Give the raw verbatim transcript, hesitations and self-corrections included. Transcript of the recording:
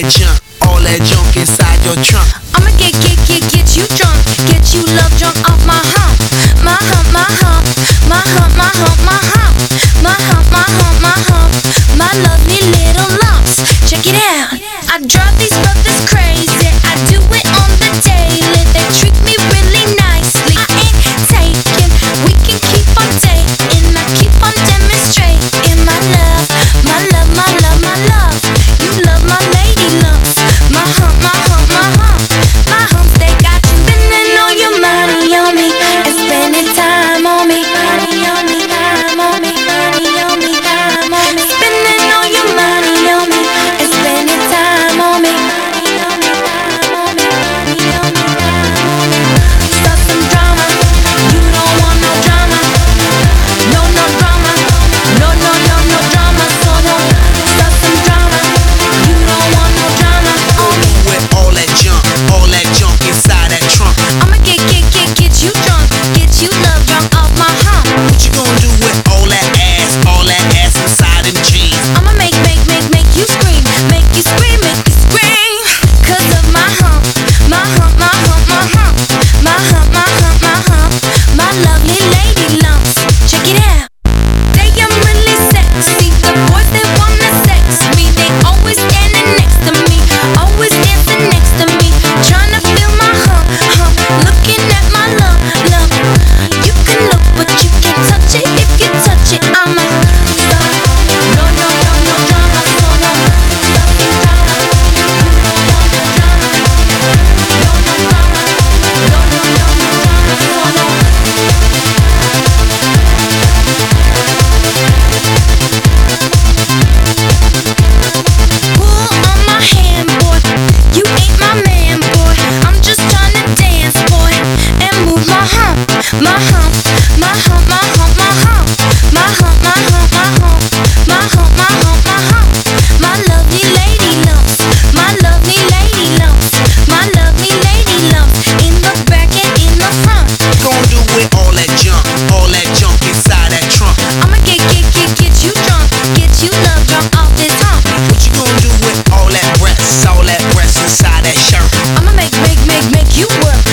junk, all that junk inside your trunk. I'ma get, get, get, get you drunk, get you love drunk off my hump, my hump, my hump, my hump, my hump, my hump, my hump, my hump, my hump, my lovely little lumps. Check it out. I drive these brothers crazy. I do it on the daily. They treat me really nicely. I ain't taking. We can keep on dating. I keep on demonstrating my love, my love, my love, my love. You love my lady lumps, my hump, my hump, my hump, my humps. They got you spending all your money on me and spending time on me, money on me, time on me, money on me, time on me, spending all your money on me and spending time on me, money on me, time on me, money on me, time on me. Start some drama, you don't want no drama, no no drama, no no no no drama, so don't start some drama, you don't want no drama on me. With all that junk, all that junk inside that trunk. I'ma get get get get you drunk, get you love drunk off my hump. What you gonna do with all that ass, all that ass inside them jeans? I'ma make, make, make, make you scream, make you scream, make you scream. Cause of my hump, my hump, my hump, my hump, my hump, my hump, my hump, my lovely lady lumps. Check it out. They am really sexy. The boys they wanna sex me. They always standing next to me, always dancing next to me, tryna feel my hump, hump, looking at my lump, lump. You can look, but you can't touch it. If you touch it, I'ma stop. No, no, no, no drama, so no. Stop the drama. You don't want no drama. No, no drama. No, no, no, no drama, so no. Pull on my hand, boy. You ain't my man, boy. I'm just tryna dance, boy, and move my hump, my hump, my hump, my hump, my hump, my hump, my hump, my hump, my hump, my hump, my hump, my lovely lady lumps, my lovely lady lumps, my lovely lady lumps, in the back and in the front. What you gonna do with all that junk, all that junk inside that trunk? I'ma get, get, get, get you drunk, get you love drunk off this hump. What you gonna do with all that breasts, all that breasts inside that shirt? I'ma make, make, make, make you work,